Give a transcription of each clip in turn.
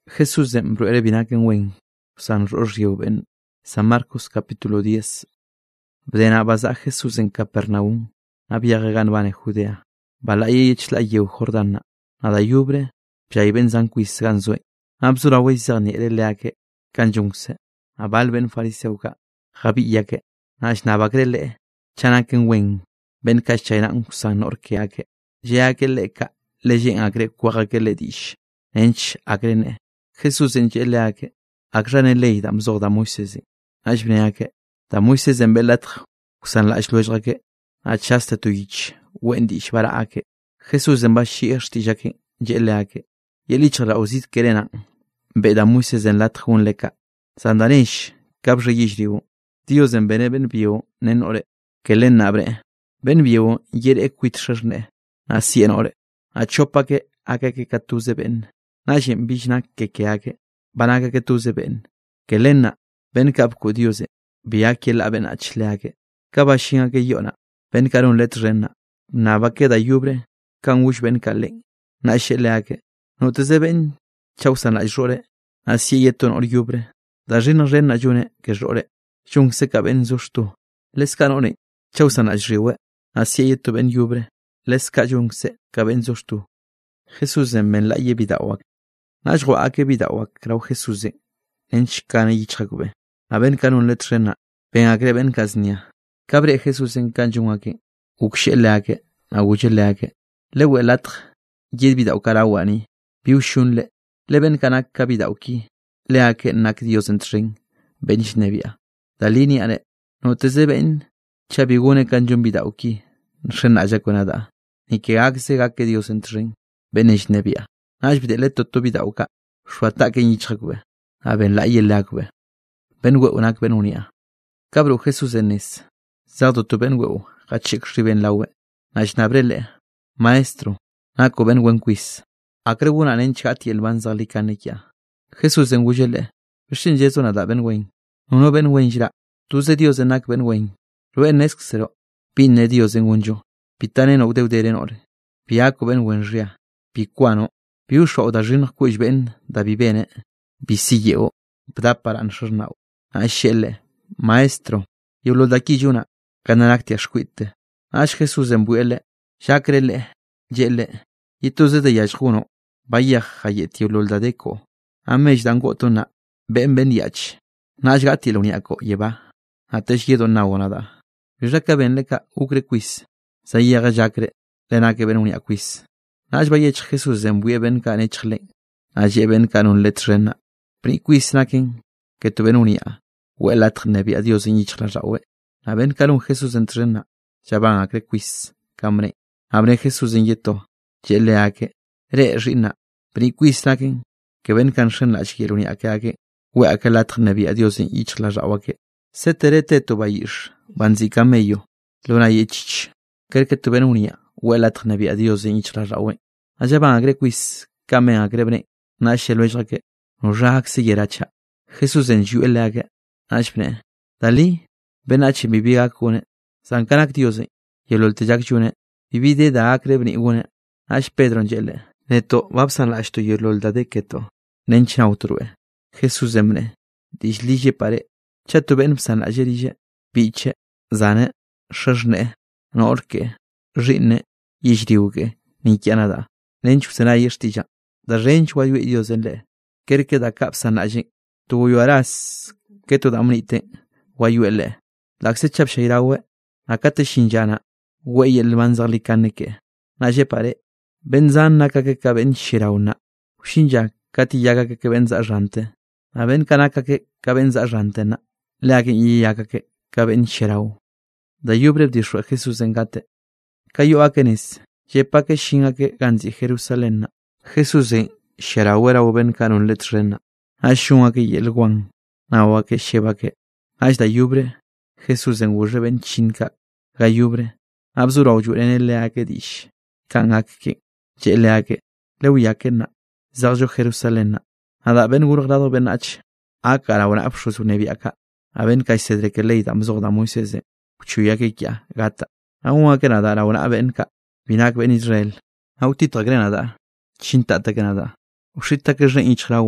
Jesús mbruere binaken wen San Rorrio ben San Marcos capítulo 10. Bdena baza Jesús en Capernaum, nabiagan bane Judea. Balaye la yew Jordana, nada yubre, pjay ben zanquis ganzoe. Abzura wezarni leake, kanjungse. Abal ben fariseuka, jabi yake, nash nabagrele, chanaken wen, ben kachayna san orkeake. Jeake leka, lejen agre kwagake le dish. Ench agrene. Jesús en leake, agrane ley dam zor da Moisesi. Ajbneake, da Moises en belatr, usan la ajlojrake, achaste tu ich, wendish baraake. Jesús en bashi erstijake, leake. Yelich la ozit kerena, be da Moises en latr un leka. Sandanish, kabje yishriu. Dios en bene ben bio, nen ore, kelen nabre. Ben bio, yere equit sherne, nasien ore. Achopake, akake katuze ben. Najim bijnak kekeake, banaka ketuze ben. Kelena, ben kapku diose, biake la ben achleake. Kabashinga ke yona, ben karun letrena. Nabake da yubre, kan wush ben kalen. Nasheleake, no te ben, chausan la jore, así yeton or yubre. Da rin ren ayune que jore, chung se ka ben zushtu. Les canone, chausan la jriwe, así yeto ben yubre, les ka jung se ka ben zushtu. Jesús en men la yebidawak. Najro ake bidawak, krau Jesús en. Ench kane yichakube. Aben kanun letrena, ben agre ben kaznia. Kabre Jesús en kanjung ake, uksheleake, agucheleake. Lewe latr, yed bidaw karawani, biushunle, leben kanak kabidawki. Leake nak Dios entring, ben shnebia. Dalini ane, no te ben, chabigune kanjung bidawki, nshen ajakunada. Ni que agse gake Dios entring, ben shnebia. Najbide leto to bidawka, shwatake yichakube. Aben la yelakwe. Ben we unak ben unia. Kabru Jesús enes. Zardo tu ben weu, kachik shriben lawe. Najnabrele. Maestro, nako ben wen quiz. Akrebuna nenchati el banzali kanekia. Jesús en wujele. Bishin jesu nada ben wen. Uno ben wen jira. Tuze Dios enak ben wen. Rue nesk sero. Pinne Dios en wunjo. Pitane no deuderen ore. Piako ben wen ria. Pikuano. Piusho o da jin kuj ben da bibene. Bisilleo, bda para anshurnau. Ashele, maestro, yo lo daki juna, kananakti ashkuite. Ash Jesús en buele, shakrele, yele, yituze de yashkuno, vaya hayet yo lo dadeko. Amej dangotuna, ben yach. Nash gati lo niako, yeba. Atesh yedo nawonada. Jaka ben leka ukre quiz. Sayaga jakre, lenake ben unia quiz. Nash bayech Jesús en bue ben kanechle. Aje ben kanun letrena. Priquis nakin, que tuven unia, huelat nebi a Dios en yichrawe. Aben kalun Jesús entrena, chaban a crequis, camre, abre Jesús en yeto, cheleake, re rina, priquis nakin, que ven canshen la chierunia que ake, hueacalat nebi a Dios en yichrawe. Se terete to bayish, banzi camello, luna yechich, que tuven unia, huelat nebi a Dios en yichrawe. Ayaban a crequis, came a grebre, nasheluejake. Nojak se yeracha. Jesús en yuelaga. Ashpne. Dali. Benachi bibiga kune. Sankanak diose. Yeloltejak june. Bibide da akre bnigune. Ash Pedro njele. Neto vapsan lashto yelolda de keto. Nenchna utrue. Jesús emne. Dishlije pare. Chato ben psan ajerije. Biche. Zane. Shajne. Norke. Rinne. Yishriuke. Nikianada. Nenchu sena yeshtija. Da rench wayu idiosenle. Kerke da kapsan ajin. Tu yuaras. Keto da munite. Wayuele. Lakse chap shairawe. Akate shinjana. Wey el manzarli kaneke. Naje pare. Benzan nakake kaben shirauna. Shinja kati yaga ke benza jante. Aben kanaka ke kabenza jante na. Leakin yaga ke kaben shirau. Da yubre dishwa Jesús engate. Kayo akenis. Yepa ke shinga ke ganzi Jerusalén. Jesús en Sharawera uben kanun letrena. Ashunga ke yelguan. Nawa ke sheba ke. Ash da yubre. Jesús en wurre ben chinka. Gayubre. Abzura ujuren el leake dish. Kan ke. Je leake. Leuyake na. Zarjo Jerusalén. Ada ben gurgrado ben ach. Akara wana apshusu nebiaka. Aben kaisedre ke leida mzogda Moisese. Chuya ke kya. Gata. Aunga ke nada la wana ben ka. Binak ben Israel. Autita grenada. Chinta te Canada. Ushita que je inchrawa.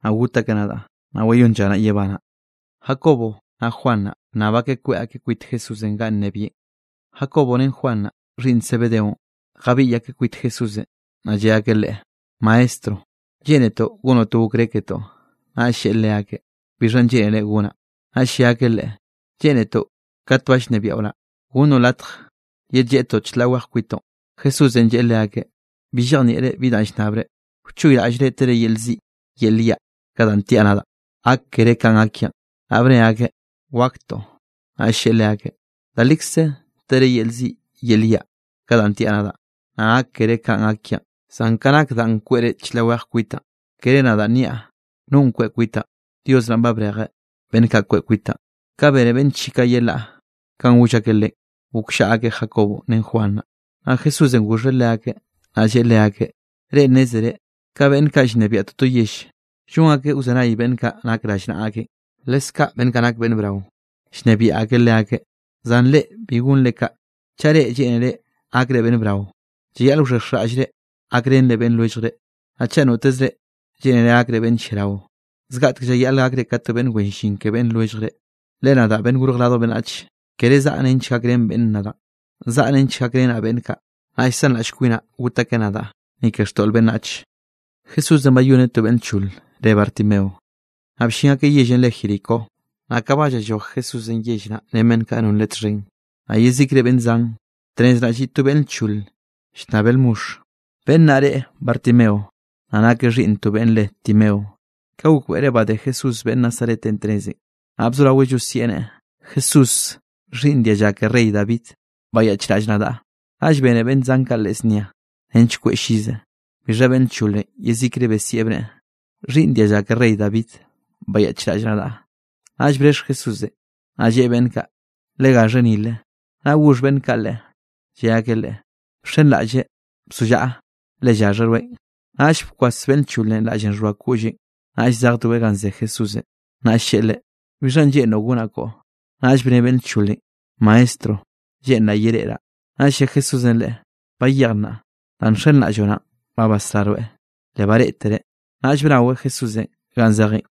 aguta que nada, na wayon jana yebana. Jacobo, na Juana, na ba que cuit Jesús en gan nebie. Jacobo nen Juana, rin Zebedeo, gabilla que cuit Jesús, na ya que le, maestro, lleneto, uno tu crequeto, na sheleake, bijan llene guna, na shiakele, lleneto, katwash nebiaura, uno latr, yejeto chlawach cuito, Jesús en yeleake, bijan ere vidansnabre, chuira ajretere yelzi, yelia, cadantianada, akere kan akia, abreake, wakto, asheleake, dalixe, tere yelzi, yelia, cadantianada, akere kan akia, sankanak dan cuere chlawach cuita, quere nada nia, nun cuita, Dios lamba brege, ben ka cuita, cabere ben chica yela, kan wuchakele, ukshaake Jacobo, nen Juana, a Jesús en gurreleake, a yeleake, re nezere, kaben kashnebiat to yesh, shungake usanai ben ka nakrashna ake, leska ben kanak ben brau, shnebi ake leake, zanle bigun leka, chare jenere, akre ben brau, jialu shashre, akren le ben luishre, achano tezre, jenere akre ben chirau. Zgat que ya la agre kat ben wenshin que ben luishre, le nada ben gurglado ben ach, kere zanen chagren ben nada, zanen chagren a ben ka, aisan la shkuina uta que nada, ni que stol ben ach. Jesús de mayunet ben chul, de Bartimeo. Abshinga que yejen le jiriko, acabaya yo Jesús en yejna, nemen kanun letring. Ayezikre ben zang, tres rajito ben chul, shnabel mush. Ben nare Bartimeo, anake rintu ben le Timeo. Caucu ereba de Jesús ben Nazaret en 13. Abzura huello siene. Jesús, rindia ya que rey David, vaya chirajnada. Aj bene ben zanka lesnia, enchque shize. Vija ben chule, yezikre besiebre. Rindia ya que rey David, vaya chirajnada. Aj bresh Jesús, aje benka, lega renile. Agush ben kale, ya que le. Shen laje, suya, le ya jerwe. Aj quas ben chule la jenrua kuji. Aj zartu veganze Jesús, na shele, vijan lleno gunako, aj ben chuli, maestro, llena yerera, aj Jesús en le, bayarna, tan shen la jona, babastarwe, le baretere, aj brawe Jesús, ganzari,